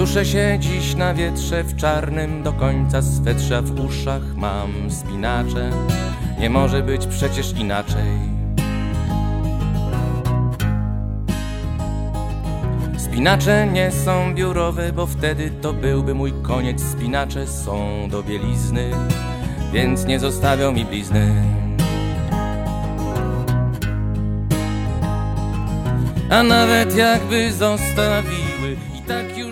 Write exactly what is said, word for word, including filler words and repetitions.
Suszę się dziś na wietrze w czarnym do końca swetrze, w uszach mam spinacze. Nie może być przecież inaczej. Spinacze nie są biurowe, bo wtedy to byłby mój koniec. Spinacze są do bielizny, więc nie zostawią mi blizny. A nawet jakby zostawiły, i tak już